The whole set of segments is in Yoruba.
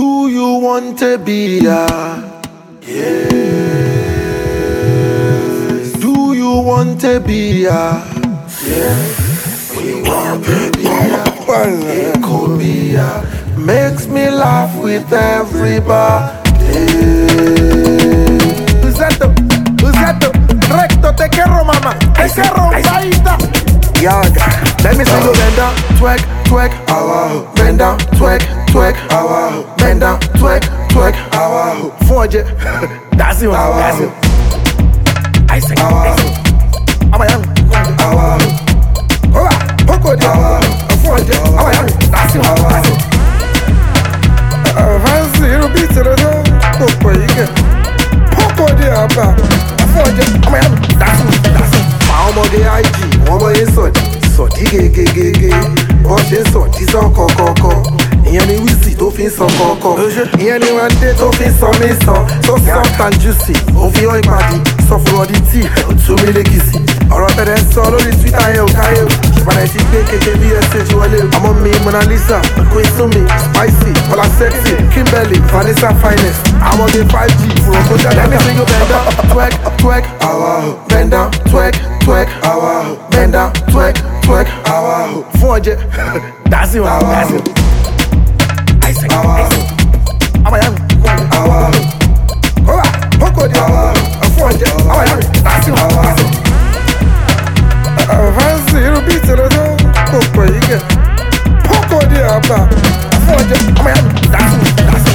Do you want to be a? Yes. Do you want to be a? Yes. We want to be a. It could be a. Makes me laugh with everybody. Who's that? Recto, te quiero, mama. Te quiero, baita. Yaga. Let me see you bend down, twerk, twerk, awaho. Bend down, twerk, twerk, awaho. Bend down, twerk, twerk, awaho. Forge it. That's it, that's it. I say, Awaho. Awaho. Awaho. Alright, Poco de Awaho. Forge it. Awaho. That's it, that's it. Fancy, you beat it, Poco, you get. Poco de Awaho. Forge it. Awaho. That's it, that's it. Ọmọ gé IG, wọ́n bọ́ yé sọ̀dí gégégégé. Wọ́n ṣe sọ̀dí sọ kọ̀kọ̀kọ̀. Ìyẹn ni wíìsì tó fi ń sọ kọ̀kọ̀. Ìyẹn ni wọ́n dé tó fi ń sọ mí sàn. So soft and juicy, òfin ọ̀ ìpàdé. Sọ fún ọdí tí, òtún mi lékìsì. Ọ̀rọ̀ tẹ̀lé ń sọ lórí Twitter yẹn ò káyé o. Ìpàdé ti gbé kéke bí ẹsẹ̀ ti wọlé o. Ọmọ mi Mona Lisa, Queen Sumi, Spicy, Ọlá Sexy, Kimberly, Vanessa Finest. Àwọn ọmọge 5G, fúrọ̀ kó jáde. Let me see you bend down, twerk, twerk, awaho. Bend down, twerk, twerk, awaho. Bend down, twerk, twerk, awaho. Forge it. That's it, that's it. I say, Awaho. Awaho. Awaho. Alright, Poco de Awaho. Forge it. Awaho. That's it, that's it. Fancy, you beat it, Poco, you get. Poco de Awaho. Forge it. Awaho. That's it, that's it.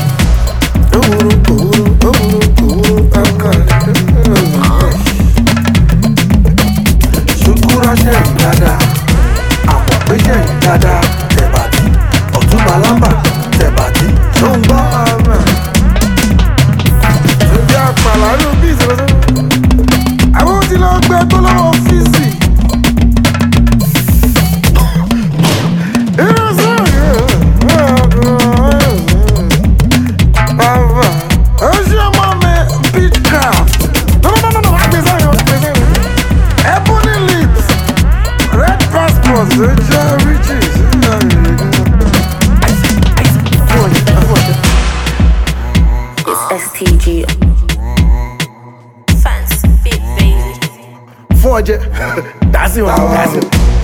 Ṣùkúrà ṣe yìí dáadáa, àpọ̀ pé ṣe yìí dáadáa, tẹ̀bàtì, ọ̀túnba lámbà, tẹ̀bàtì, ṣó ń gbọ́ àmà. Ṣèjì àpàlà ló bí ìṣòro. Àwọn tí lọ gbẹ tó lọ́wọ́ fíìsì. Bàbá, ó ṣe ọmọ mi beach craft. No, àgbẹ̀sẹ̀. Ebony lips, red passport, ṣe jẹ́ riches. It's STG. Fancy, big baby. Forge it. That's it, that's it.